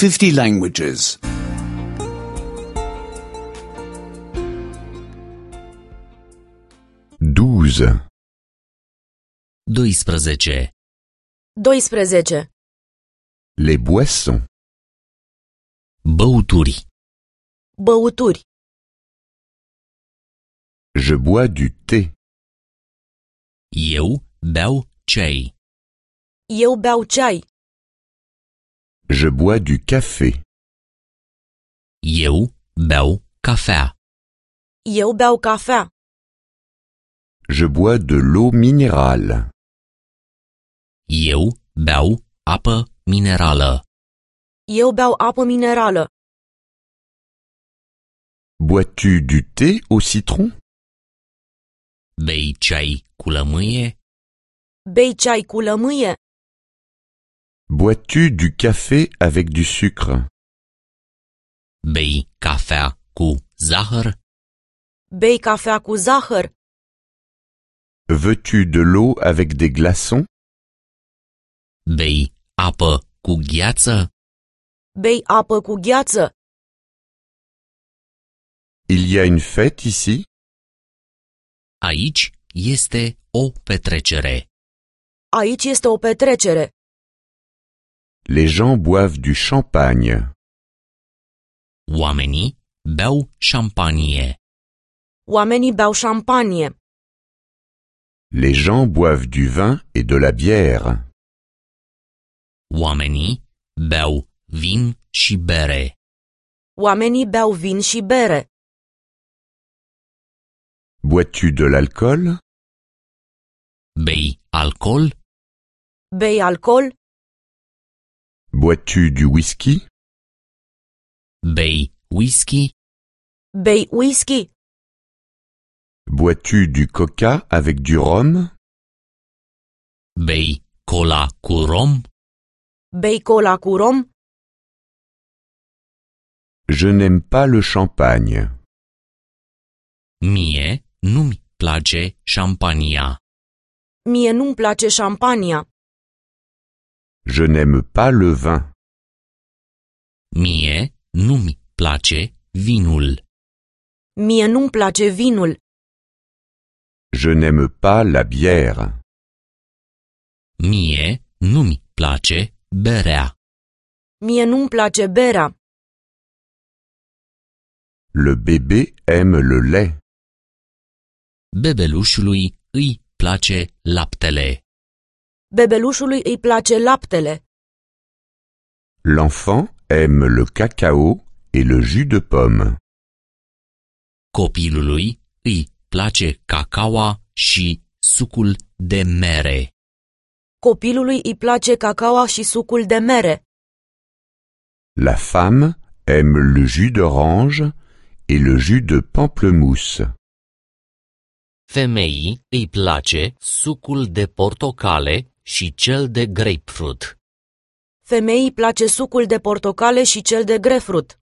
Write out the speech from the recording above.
50 languages. 12. 12. 12. Les boissons. Băuturi. Băuturi. Je bois du thé. Eu beau ceai. Eu beau ceai. Je bois du café. Eu beau cafea. Eu beau cafea. Je bois de l'eau minérale. Eu beau apă minerală. Eu beau apă minerală. Bois-tu du thé au citron? Bei ceai cu lămâie? Bei ceai cu lămâie? Bois-tu du café avec du sucre? Bei cafea cu zahăr? Bei cafea cu zahăr? Veux-tu de l'eau avec des glaçons? Bei apă cu gheață? Bei apă cu gheață? Il y a une fête ici? Aici este o petrecere. Aici este o petrecere. Les gens boivent du champagne. Oamenii beau șampanie. Oamenii beau șampanie. Les gens boivent du vin et de la bière. Oamenii beau vin și bere. Oamenii beau vin și bere. Bois-tu de l'alcool? Bei alcool? Bei alcool? Bois-tu du whisky? Bei whisky? Bei whisky? Bois-tu du coca avec du rhum? Bei cola cu rom? Bei cola cu rom? Je n'aime pas le champagne. Mie nu-mi place șampania. Mie nu-mi place șampania. Je n'aime pas le vin. Mie nu-mi place vinul. Mie nu-mi place vinul. Je n'aime pas la bière. Mie nu-mi place berea. Mie nu-mi place berea. Le bébé aime le lait. Bebelușului îi place laptele. Bebelușului îi place laptele. L'enfant aime le cacao et le jus de pomme. Copilului îi place cacaoa și sucul de mere. Copilului îi place cacaoa și sucul de mere. La femme aime le jus d'orange et le jus de pamplemousse. Femeii îi place sucul de portocale și cel de grapefruit. Femeii place sucul de portocale și cel de grapefruit.